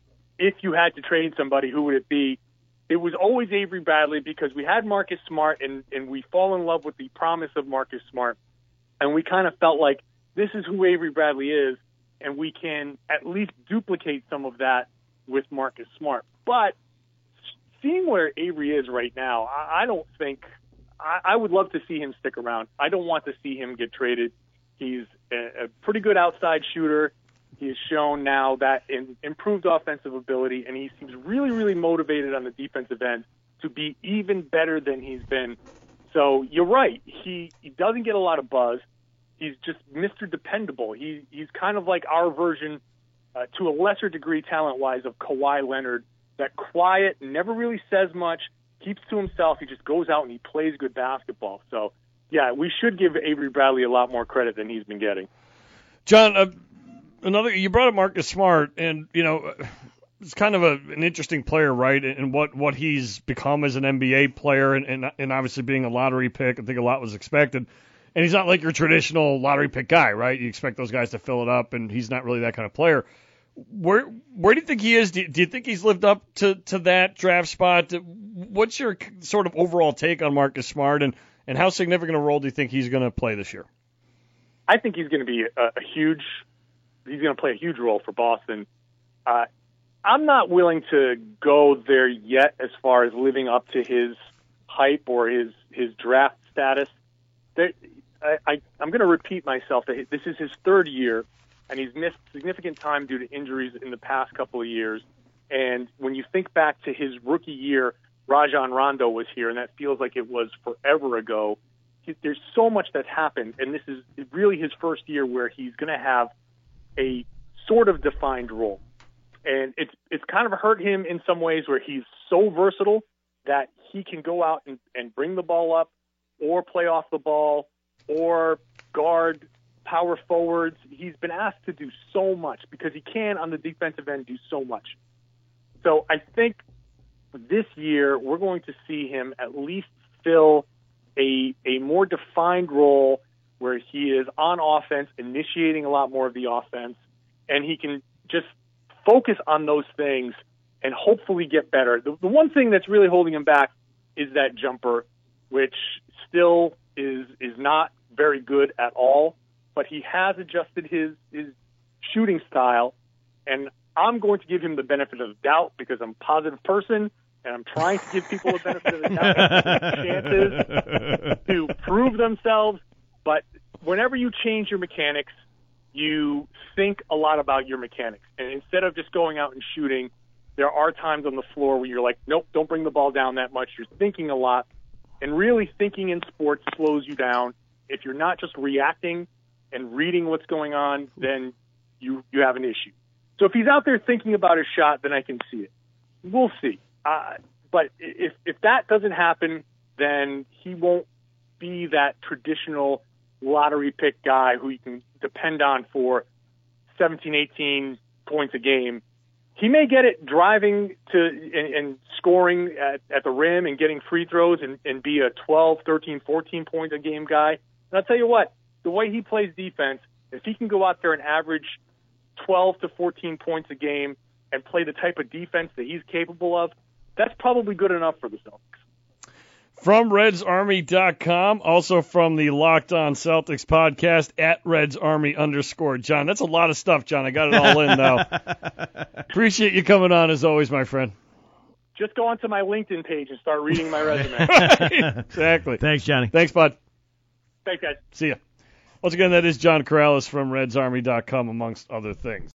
if you had to trade somebody, who would it be? It was always Avery Bradley, because we had Marcus Smart, and, and we fall in love with the promise of Marcus Smart. And we kind of felt like this is who Avery Bradley is, and we can at least duplicate some of that with Marcus Smart. But seeing where Avery is right now, I, I don't think I, I would love to see him stick around. I don't want to see him get traded. He's a, a pretty good outside shooter. He has shown now that in improved offensive ability, and he seems really, really motivated on the defensive end to be even better than he's been. So you're right. He he doesn't get a lot of buzz. He's just Mister Dependable. He he's kind of like our version, uh, to a lesser degree talent-wise, of Kawhi Leonard. That quiet, never really says much, keeps to himself. He just goes out and he plays good basketball. So, yeah, we should give Avery Bradley a lot more credit than he's been getting. John, uh, another you brought up Marcus Smart, and you know it's kind of a, an interesting player, right? And what, what he's become as an N B A player, and, and and obviously being a lottery pick, I think a lot was expected. And he's not like your traditional lottery pick guy, right? You expect those guys to fill it up, and he's not really that kind of player. Where where do you think he is? Do you, do you think he's lived up to, to that draft spot? What's your sort of overall take on Marcus Smart, and, and how significant a role do you think he's going to play this year? I think he's going to be a, a huge he's going to play a huge role for Boston. Uh, I'm not willing to go there yet as far as living up to his hype or his, his draft status. There, I, I, I'm going to repeat myself that this is his third year, and he's missed significant time due to injuries in the past couple of years. And when you think back to his rookie year, Rajon Rondo was here, and that feels like it was forever ago. He, there's so much that's happened, and this is really his first year where he's going to have a sort of defined role. And it's it's kind of hurt him in some ways where he's so versatile that he can go out and, and bring the ball up or play off the ball or guard power forwards. He's been asked to do so much because he can, on the defensive end, do so much. So I think this year we're going to see him at least fill a a more defined role where he is on offense, initiating a lot more of the offense, and he can just focus on those things and hopefully get better. The, the one thing that's really holding him back is that jumper, which still is is not very good at all, but he has adjusted his, his shooting style, and I'm going to give him the benefit of the doubt because I'm a positive person, and I'm trying to give people the benefit of the doubt, chances to prove themselves. But whenever you change your mechanics, you think a lot about your mechanics. And instead of just going out and shooting, there are times on the floor where you're like, nope, don't bring the ball down that much. You're thinking a lot. And really thinking in sports slows you down. If you're not just reacting and reading what's going on, then you, you have an issue. So if he's out there thinking about his shot, then I can see it. We'll see. Uh, but if if that doesn't happen, then he won't be that traditional lottery pick guy who you can depend on for seventeen, eighteen points a game. He may get it driving to and, and scoring at, at the rim and getting free throws and, and be a twelve, thirteen, fourteen point a game guy. And I'll tell you what, the way he plays defense, if he can go out there and average twelve to fourteen points a game and play the type of defense that he's capable of, that's probably good enough for the Celtics. From Reds Army dot com, also from the Locked On Celtics podcast, at Reds Army underscore John. That's a lot of stuff, John. I got it all in now. Appreciate you coming on as always, my friend. Just go onto my LinkedIn page and start reading my resume. Right. Exactly. Thanks, Johnny. Thanks, bud. Thanks, guys. See ya. Once again, that is John Corrales from Reds Army dot com, amongst other things.